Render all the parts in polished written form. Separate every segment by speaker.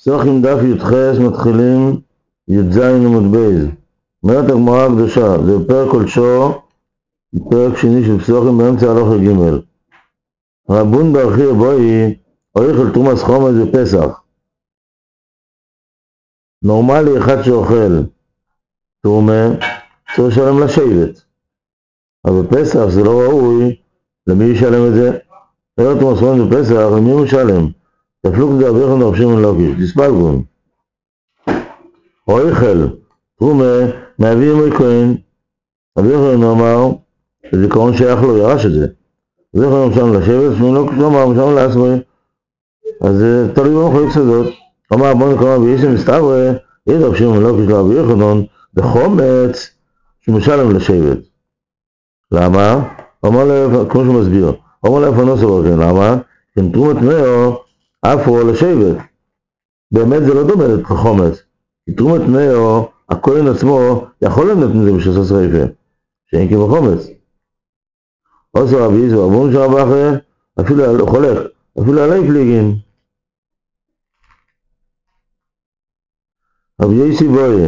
Speaker 1: פסוחים דף י"ח מתחילים י"ז עמוד בייז. אומרת הגמרא הקדושה, זה פרק קודשו, פרק שני של פסוחים באמצע הלכה ג'. רבון ברכי בואי, אוכל תרומס חומץ בפסח. נורמלי אחד שאוכל תרומה, צריך לשלם לשבט. אבל בפסח זה לא ראוי, למי ישלם את זה? אוכל תרומס חומץ בפסח, למי הוא משלם? תפלוק דאביכם דרב שמעון לוקיש, תספלגון. אוכל תרומה מאבי ימי כהן, אביכם אמר, הזיכרון שייך לו, ירש את זה. אביכם משלם לשבט, שמעון לוקיש לא אמר, משלם לעצמי. אז זה תלוי במחלוקת הזאת. אמר בוא נקרא בישם מסתברא, יש רב שמעון לוקיש לאבי יוחנן בחומץ שמשלם לשבט. למה? אמר לה, כמו שהוא מסביר, אמר לה איפה נוסף כן, למה? כן תרומת מאו אפרו לשבט. באמת זה לא דומה לחומץ. כי תרומת מאו, הכהן עצמו יכול לנתן את זה בשעשה שריפה, שאין כי בחומץ. עושה רבי יזו, אבון שם אחרי, אפילו חולק, אפילו עלי פליגין. רבי יסי בואי.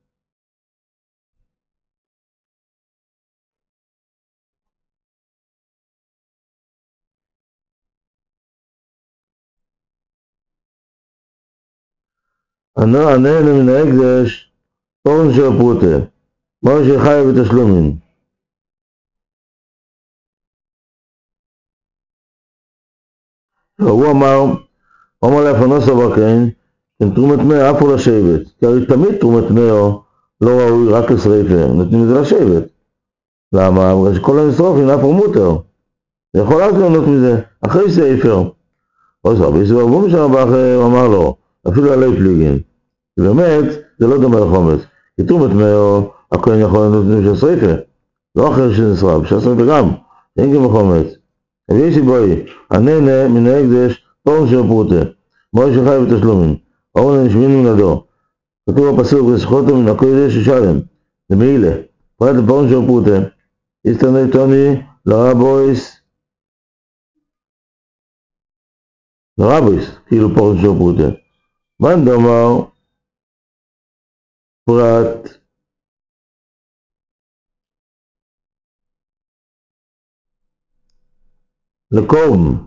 Speaker 1: הנהנה מן ההקדש, פורן של פרוטה, מהו שחי בתשלומים. הוא אמר להפנוס אבקן, כן תרומת מאה אף הוא לשבט, כי הרי תמיד תרומת מאה לא ראוי רק לשריפה, נותנים את זה לשבט. למה? בגלל שכל הנשרופים אף הוא מותר, זה יכול רק לענות מזה, אחרי ספר. אז רבי יסו אבון שם באחר, הוא אמר לו, אפילו עלי פליגין. באמת, זה לא דומה לחומץ. כי תרומת מאה, הכהן יכול לענות מזה של שריפה, לא אחרי שנשרף, של שריפה גם, אין גם בחומץ. רבי יסי בואי, הנהנה מן ההקדש, פורן של פרוטה, מהו שחי בתשלומים. אורן נשמין מנדו. כתוב בפסוק, וסחותו מן הקודש ישלם. זה מעילה. פרט לפורן של פרוטה. הסתרני טוני לרבויס. כאילו פורן של פרוטה. מן דומר, פרט. לקורם.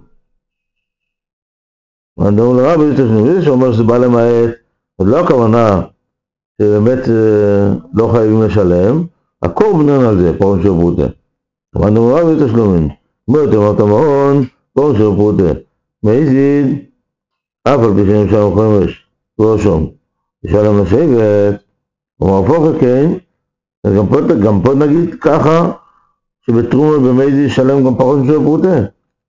Speaker 1: מן דומר לרבויס תשלום. זה שאומר שזה בא למעט. אז לא הכוונה שבאמת לא חייבים לשלם. הקורם בנן על זה, פורן של פרוטה. מן דומר לרבויס תשלומים. כמו יותר אמרת מעון, פורן של פרוטה. מעיזיד, אף על פי שאני משלם חמש, לא שום. משלם לשבט, הוא מהפוך כן, אז גם פה נגיד ככה, שבתרומה במייזי ישלם גם פחות משל פרוטה.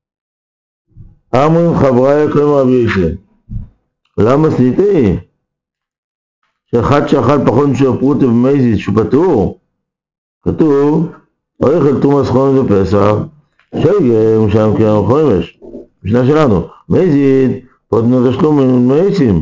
Speaker 1: אמרים חברי יקרים רבי ישי. למה סניתי? שאחד שאכל פחות משל פרוטה במייזי שהוא פטור, כתוב, אוכל תרומה סחון בפסח, שגר משלם קרן חמש. משנה שלנו, מייזי, פותנו תשלום מייסים.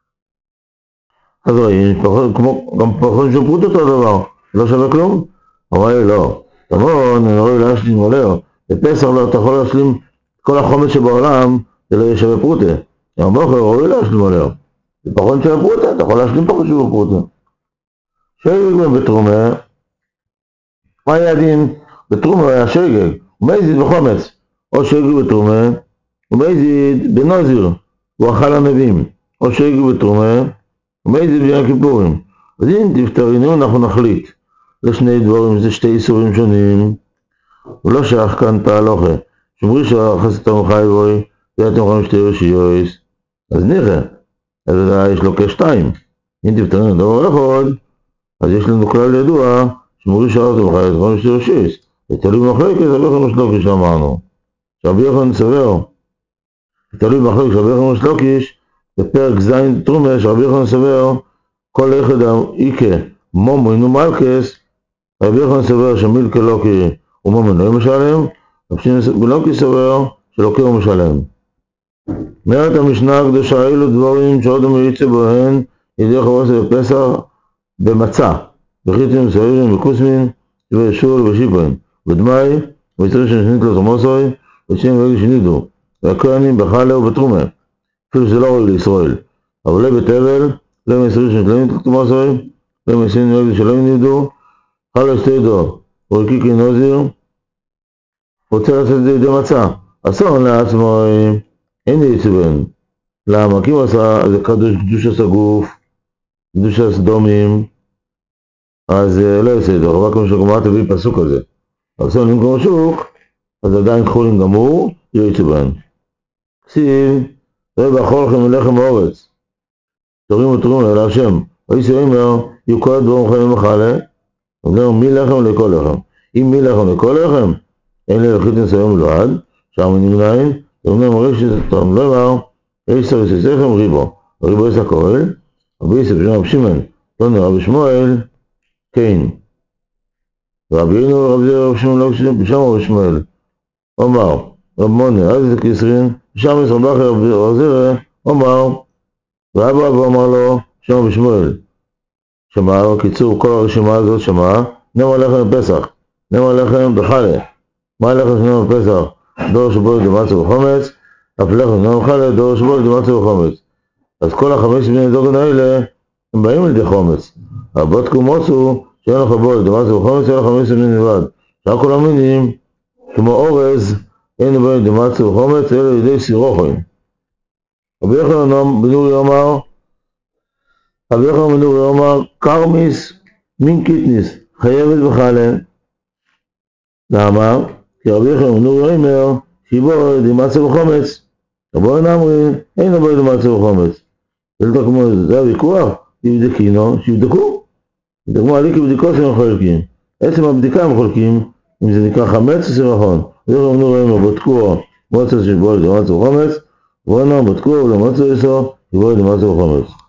Speaker 1: אז רואים, גם פחות של פרוט אותו דבר, לא שווה כלום? אמר לי לא, תמון, אני רואה להשלים עולר, בפסח לא, אתה יכול להשלים כל החומץ שבעולם, זה לא יהיה שווה פרוטה. גם בוחר, רואה להשלים עולר, זה פחות שווה פרוטה, אתה יכול להשלים פחות שווה פרוטה. שגג בתרומה, מה יעדים? בתרומה היה שגג, הוא מייזיד בחומץ, או שגג בתרומה, הוא מייזיד בנוזיר, הוא אכל הנביאים, או שגג בתרומה, ומייזיד ביום כיפורים. אז אם תפטרינו אנחנו נחליט לשני דברים, זה שתי איסורים שונים, ולא שייך כאן תהלוכה. שמרי שחסתם חי בוי, ואתם יכולים שתי רשיויס, אז נראה, אז יש לו כשתיים. אם תפטרינו דבר אחד, אז יש לנו כלל ידוע, שמרי שחסתם חי, אתם יכולים שתי רשיויס. ותלוי במחלקת, רבי יוחנן שלוקיש אמרנו. שרבי יוחנן סבר, תלוי במחלקת רבי יוחנן שלוקיש, בפרק ז' תרומה, שרבי יוחנן סבר, כל אחד איקה מומו אינו מלכס, רבי יוחנן סבר שמילקה לוקי ומומו לא משלם, ולוקי סבר שלוקי הוא משלם. אומרת המשנה הקדושה, אילו דברים שעוד מריצה בהן ידי חבוסה בפסח במצה, בחיתים, סביבים, בקוסמין, ושול ושיפוין, ודמי, ויצרי שנשנית לו תמוסוי, ושם רגל שנידו, והכהנים בחלה ובתרומה, אפילו שזה לא ראוי לישראל. אבל לא בתבל, לא מסורים שנתלמים תחתו מסורים, לא מסורים נוהגים שלא נבדו, חלו שתדו, ורקיקי נוזיר, רוצה לעשות את זה ידי מצה. אסון לעצמו, אין יצובן. למה? כי הוא עשה, זה קדוש הגוף, קדוש הסדומים, אז לא יעשה את זה, רק כמו שגמרא תביא פסוק על זה. אסון למקום שוק, אז עדיין חולין גמור, לא יצובן. כסיב, ובאכול לכם מלחם האורץ. תורים ותורים אל השם. ויסי אומר, יהיו כל הדברים חיים מחלה, ואומר מי לחם לכל לחם. אם מי לחם לכל לחם, אין לי לחיתן סיום מלועד, שם נמנעים, ואומר מריק שתום לא אמר, איסר יסיסכם ריבו, ריבו יש הכהל, רבי יסף שם רב שמעון, לא נראה בשמואל, כן. ורבינו רב שמעון לא כשם, שם רב שמואל, אומר, רב מונה, אז זה כסרין, שם יש רב אחר רב זירא, אומר, ואבא אמר לו, שם בשמואל, שמע, קיצור כל הרשימה הזאת שמע, נאמר לכם בפסח, נאמר לכם בחלה, מה לכם שנאמר בפסח? דור שבו לדמצה וחומץ, אף לכם נאמר בחלה, דור שבו לדמצה וחומץ. אז כל החמש בני זוגן האלה, הם באים לידי חומץ. אבל בדקו מוצאו, שאין לך בו לדמצה וחומץ, אין לך חמש בני נבד. שאר כל המינים, כמו אורז, אין בו לדמצה וחומץ, אלא לידי סירוחים. רבי יוחנן בן אורי אמר, רבי יוחנן בן אורי אמר, קרמיס מין קיטניס, חייבת בחלה. למה? כי רבי יוחנן בן אורי אומר, שיבוא דמצה וחומץ. רבו נאמרי, אין בו דמצה וחומץ. זה הוויכוח, שיבדקו. ידגמו עלי כבדיקות שהם חולקים. עצם הבדיקה הם חולקים, אם זה נקרא חמץ או סירחון. רבי יוחנן בן אורי אומר, בדקו מוצא שבו דמצה וחומץ, רבו נאמר בדקו ולמצה יסו, שבו דמצה וחומץ.